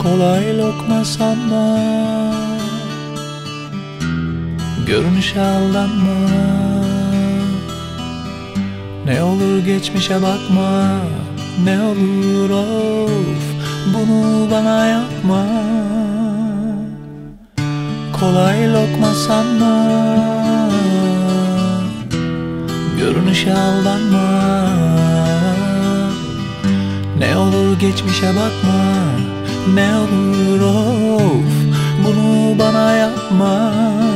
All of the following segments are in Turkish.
Kolay lokma sanma, görünüşe aldanma. Ne olur geçmişe bakma, ne olur of, bunu bana yapma. Kolay lokma sanma, görünüşe aldanma. Ne olur geçmişe bakma, ne olur of, bunu bana yapma.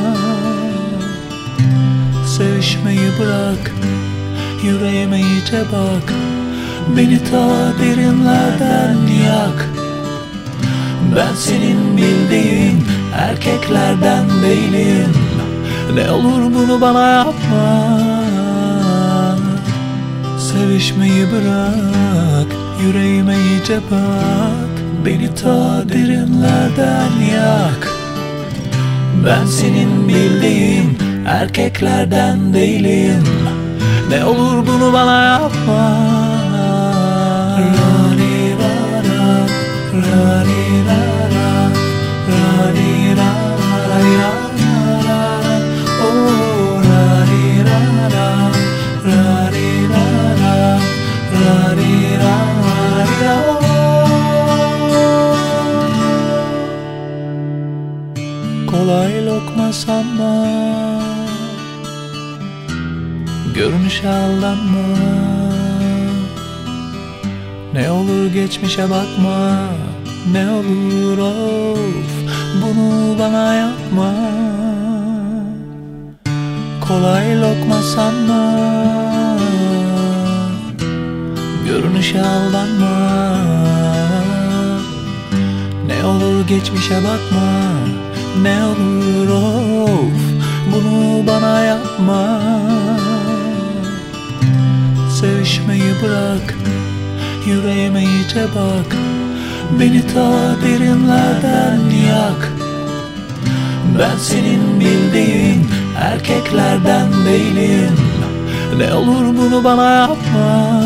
Sevişmeyi bırak, yüreğime iyice bak. Beni ta derinlerden yak. Ben senin bildiğin erkeklerden değilim. Ne olur bunu bana yapma. Sevişmeyi bırak, yüreğime iyice bak. Beni ta derinlerden yak. Ben senin bildiğin erkeklerden değilim. Ne olur bunu bana yapma. Kolay lokma sanma, görünüşe aldanma. Ne olur geçmişe bakma, ne olur of, bunu bana yapma. Kolay lokma sanma, görünüşe aldanma. Ne olur geçmişe bakma, ne olur of, bunu bana yapma. Sevişmeyi bırak, yüreğime iyice bak. Beni ta derinlerden yak. Ben senin bildiğin erkeklerden değilim. Ne olur bunu bana yapma.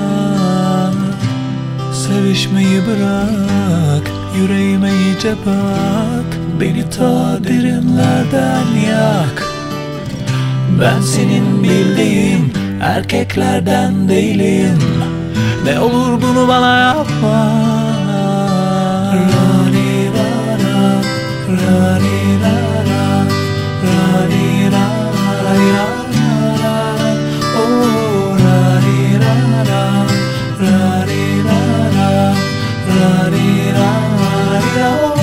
Sevişmeyi bırak, yüreğime iyice bak. Beni ta derinlerden yak. Ben senin bildiğin erkeklerden değilim. Ne olur bunu bana yapma. Oh,